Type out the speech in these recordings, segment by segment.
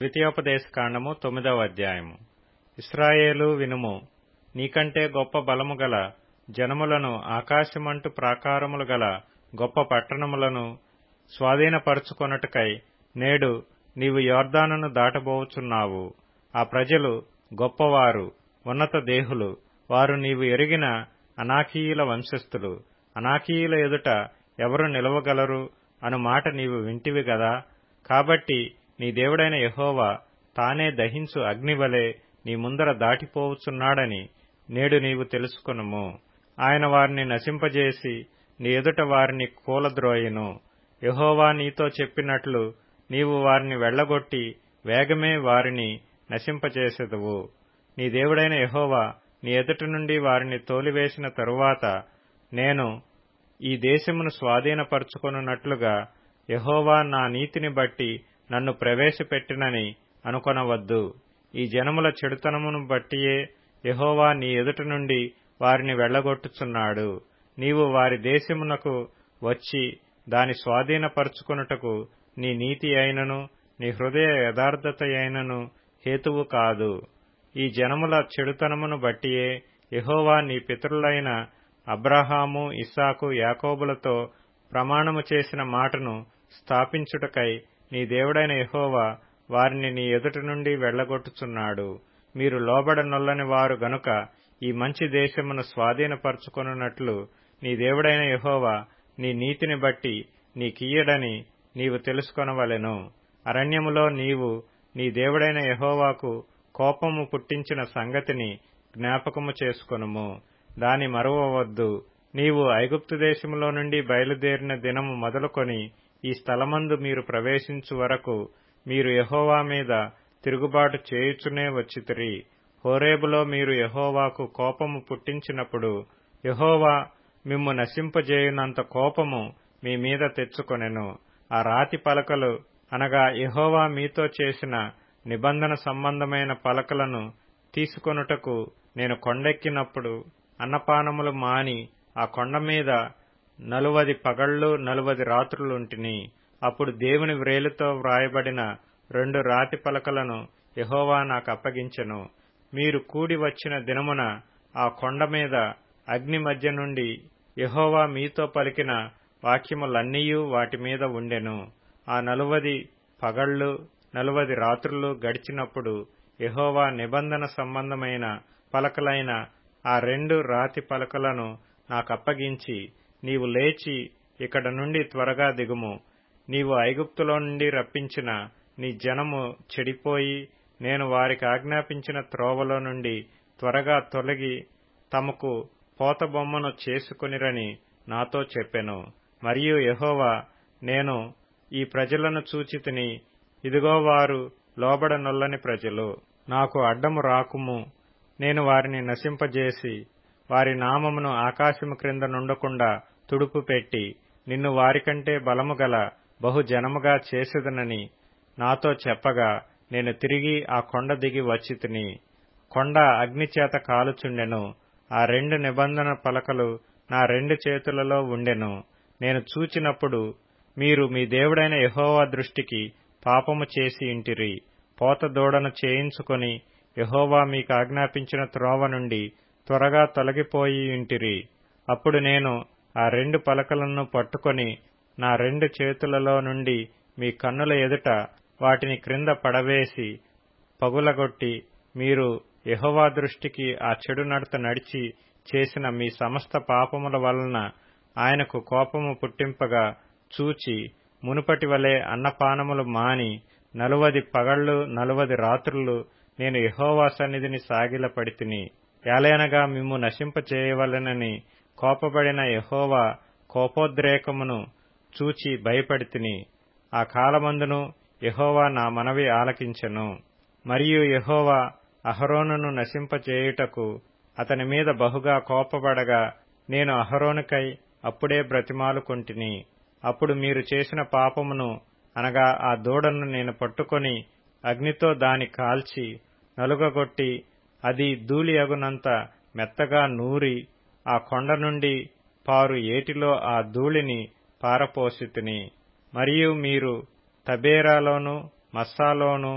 ద్వితీయోపదేశకాండము 9వ అధ్యాయము. ఇశ్రాయేలు వినుము, నీకంటే గొప్ప బలము గల జనములను, ఆకాశమంటు ప్రాకారములు గల గొప్ప పట్టణములను స్వాధీనపరచుకొనుటకై నేడు నీవు యొర్దానును దాటబోవుచున్నావు. ఆ ప్రజలు గొప్పవారు, ఉన్నత దేహులు, వారు నీవు ఎరిగిన అనాకీయుల వంశస్థులు. అనాకీయుల ఎదుట ఎవరు నిలవగలరు అను మాట నీవు వింటివి గదా. కాబట్టి నీ దేవుడైన యెహోవా తానే దహించు అగ్నివలె నీ ముందర దాటిపోవుచున్నాడని నేడు నీవు తెలుసుకొనుము. ఆయన వారిని నశింపజేసి నీ ఎదుట వారిని కూలద్రోయును. యెహోవా నీతో చెప్పినట్లు నీవు వారిని వెళ్లగొట్టి వేగమే వారిని నశింపజేసెదవు. నీ దేవుడైన యెహోవా నీ ఎదుట నుండి వారిని తోలివేసిన తరువాత నేను ఈ దేశమును స్వాధీనపరచుకొనున్నట్లుగా యెహోవా నా నీతిని బట్టి నన్ను ప్రవేశపెట్టినని అనుకొనవద్దు. ఈ జనముల చెడుతనమును బట్టియే యెహోవా నీ ఎదుట నుండి వారిని వెళ్లగొట్టుచున్నాడు. నీవు వారి దేశమునకు వచ్చి దాని స్వాధీనపరచుకొనుటకు నీ నీతి అయినను నీ హృదయ యథార్థత అయినను హేతువు కాదు. ఈ జనముల చెడుతనమును బట్టియే యెహోవా నీ పితరులైన అబ్రహాము, ఇస్సాకు, యాకోబులతో ప్రమాణము చేసిన మాటను స్థాపించుటకై నీ దేవుడైన యెహోవా వారిని నీ ఎదుట నుండి వెళ్లగొట్టుచున్నాడు. మీరు లోబడనొల్లని వారు గనుక ఈ మంచి దేశమును స్వాధీనపరచుకొనున్నట్లు నీ దేవుడైన యెహోవా నీ నీతిని బట్టి నీకియ్యడని నీవు తెలుసుకొనవలెను. అరణ్యములో నీవు నీ దేవుడైన యెహోవాకు కోపము పుట్టించిన సంగతిని జ్ఞాపకము చేసుకొనుము. దాని మరువవద్దు. నీవు ఐగుప్తు దేశములో నుండి బయలుదేరిన దినము మొదలుకొని ఈ స్థలమందు మీరు ప్రవేశించు వరకు మీరు యెహోవా మీద తిరుగుబాటు చేయుచునే వచ్చితిరి. హోరేబులో మీరు యెహోవాకు కోపము పుట్టించినప్పుడు యెహోవా మిమ్ము నశింపజేయునంత కోపము మీ మీద తెచ్చుకొనెను. ఆ రాతి పలకలు అనగా యెహోవా మీతో చేసిన నిబంధన సంబంధమైన పలకలను తీసుకొనుటకు నేను కొండెక్కినప్పుడు అన్నపానములు మాని ఆ కొండ మీద 40 పగళ్లు 40 రాత్రులుంటిని. అప్పుడు దేవుని వ్రేలితో వ్రాయబడిన 2 రాతి పలకలను యెహోవా నాకప్పగించెను. మీరు కూడి వచ్చిన దినమున ఆ కొండ మీద అగ్ని మధ్య నుండి యెహోవా మీతో పలికిన వాక్యములన్నీయూ వాటి మీద ఉండెను. ఆ 40 పగళ్లు 40 రాత్రులు గడిచినప్పుడు యెహోవా నిబంధన సంబంధమైన పలకలైన ఆ 2 రాతి పలకలను నాకప్పగించి, నీవు లేచి ఇక్కడ నుండి త్వరగా దిగుము. నీవు ఐగుప్తులో నుండి రప్పించిన నీ జనము చెడిపోయి నేను వారికి ఆజ్ఞాపించిన త్రోవలో నుండి త్వరగా తొలగి తమకు పోతబొమ్మను చేసుకొనిరని నాతో చెప్పెను. మరియు యెహోవా, నేను ఈ ప్రజలను చూచితిని, ఇదిగో వారు లోబడనొల్లని ప్రజలు. నాకు అడ్డము రాకుము. నేను వారిని నశింపజేసి వారి నామమును ఆకాశము క్రింద నుండకుండా తుడుపు పెట్టి నిన్ను వారికంటే బలము గల బహుజనముగా చేసేదనని నాతో చెప్పగా నేను తిరిగి ఆ కొండ దిగి వచ్చితిని. కొండ అగ్నిచేత కాలుచుండెను. ఆ 2 నిబంధన పలకలు నా 2 చేతులలో ఉండెను. నేను చూచినప్పుడు మీరు మీ దేవుడైన యెహోవా దృష్టికి పాపము చేసి ఇంటిరి. పోత దూడను చేయించుకొని యెహోవా మీకు ఆజ్ఞాపించిన త్రోవ నుండి త్వరగా తొలగిపోయి ఇంటిరి. అప్పుడు నేను ఆ 2 పలకలను పట్టుకొని నా 2 చేతులలో నుండి మీ కన్నుల ఎదుట వాటిని క్రింద పడవేసి పగులగొట్టి, మీరు యెహోవా దృష్టికి ఆ చెడు నడత నడిచి చేసిన మీ సమస్త పాపముల వలన ఆయనకు కోపము పుట్టింపగా చూచి మునుపటి వలె అన్నపానములు మాని 40 పగళ్లు 40 రాత్రులు నేను యెహోవా సన్నిధిని సాగిలపడితిని. ఏలయనగా మిమ్ము నశింపచేయవలెనని కోపబడిన యెహోవా కోపోద్రేకమును చూచి భయపడితిని. ఆ కాలమందును యెహోవా నా మనవి ఆలకించెను. మరియు యెహోవా అహరోనును నశింపచేయుటకు అతని మీద బహుగా కోపపడగా నేను అహరోనుకై అప్పుడే బ్రతిమాలుకొంటిని. అప్పుడు మీరు చేసిన పాపమును అనగా ఆ దూడను నేను పట్టుకొని అగ్నితో దాని కాల్చి నలుగగొట్టి అది ధూళి అగునంత మెత్తగా నూరి ఆ కొండ నుండి పారు ఏటిలో ఆ ధూళిని పారపోసితిని. మరియు మీరు తబేరాలోను మస్సాలోను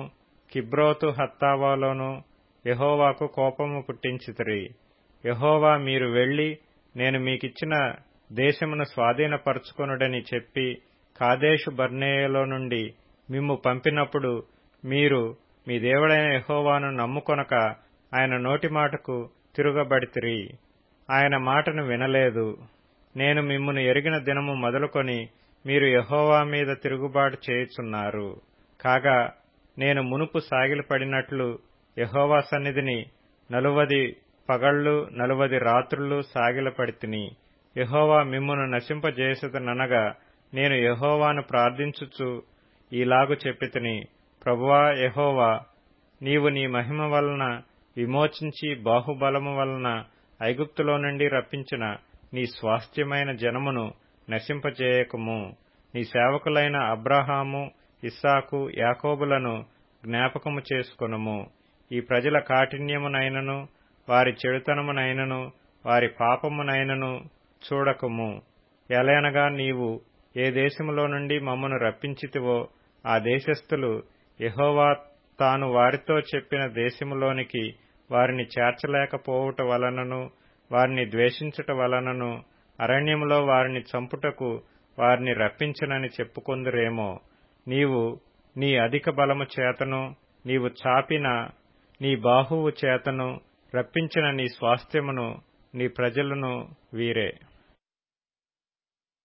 కిబ్రోతు హత్తావాలోనూ యెహోవాకు కోపము పుట్టించితిరి. యెహోవా మీరు వెళ్లి నేను మీకిచ్చిన దేశమును స్వాధీనపరచుకొనుడని చెప్పి కాదేషు బర్నేయలో నుండి మిమ్ము పంపినప్పుడు మీరు మీ దేవుడైన యెహోవాను నమ్ముకొనక ఆయన నోటి మాటకు తిరుగబడితిరి. ఆయన మాటను వినలేదు. నేను మిమ్మును ఎరిగిన దినము మొదలుకొని మీరు యెహోవా మీద తిరుగుబాటు చేయుచున్నారు. కాగా నేను మునుపు సాగిలపడినట్లు యెహోవా సన్నిధిని 40 పగళ్లు 40 రాత్రులు సాగిలపడితిని. యెహోవా మిమ్మును నశింపజేసెదననగా నేను యెహోవాను ప్రార్థించుచు ఈలాగు చెప్పితిని, ప్రభువా యెహోవా, నీవు నీ మహిమ వలన విమోచించి బాహుబలము వలన ఐగుప్తులో నుండి రప్పించిన నీ స్వాస్థ్యమైన జనమును నశింపజేయకము. నీ సేవకులైన అబ్రాహాము, ఇస్సాకు, యాకోబులను జ్ఞాపకము చేసుకొనుము. ఈ ప్రజల కాఠిన్యమునైనను వారి చెడుతనమునైనను వారి పాపమునైనను చూడకము. ఎలయనగా నీవు ఏ దేశములో నుండి మమ్మను రప్పించితివో ఆ దేశస్థులు యెహోవా తాను వారితో చెప్పిన దేశములోనికి వారిని చేర్చలేకపోవుట వలనను వారిని ద్వేషించుట వలనను అరణ్యములో వారిని చంపుటకు వారిని రప్పించనని చెప్పుకొందురేమో. నీవు నీ అధిక బలము చేతను నీవు చాపిన నీ బాహువు చేతను రప్పించిన నీ స్వాస్థ్యమును నీ ప్రజలను వీరే.